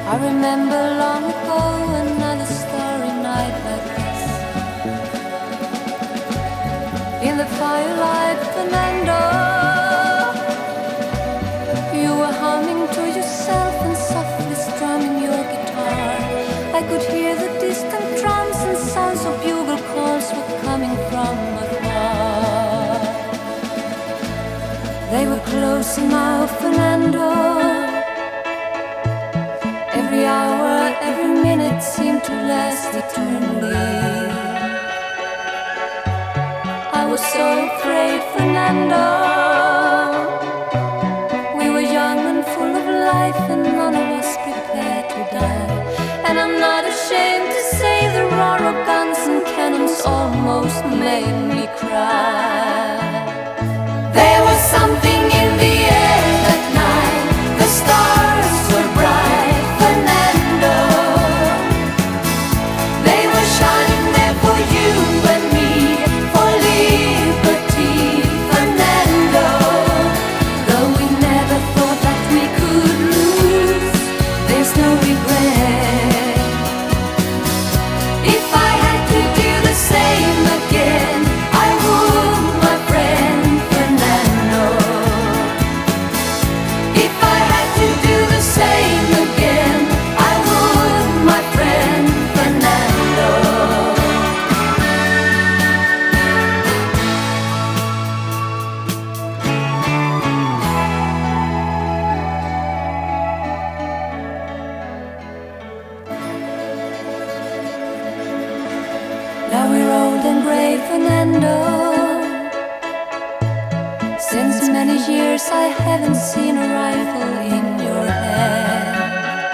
I remember long ago another starry night like this. In the firelight, Fernando, you were humming to yourself and softly strumming your guitar. I could hear the distant drums and sounds of bugle calls were coming from afar. They were close now, Fernando. Every hour, every minute seemed to last eternally. I was so afraid, Fernando. We were young and full of life, and none of us prepared to die. And I'm not ashamed to say the roar of guns and cannons almost made me cry. There was something in the air that night. The stars were bright, Fernando. They were shining there for you and me, for liberty, Fernando. Though we never thought that we could lose, there's no regret. If I had to do the same again, I would, my friend Fernando. If I had to do the same again, I would, my friend Fernando. Now we're old and gray, Fernando. Since many years I haven't seen a rifle in your hand.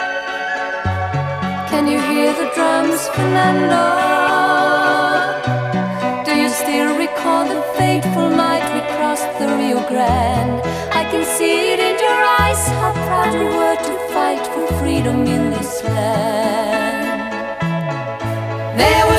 Can you hear the drums, Fernando? Do you still recall the fateful night we crossed the Rio Grande? I can see it in your eyes, how proud you were to fight for freedom in this land. There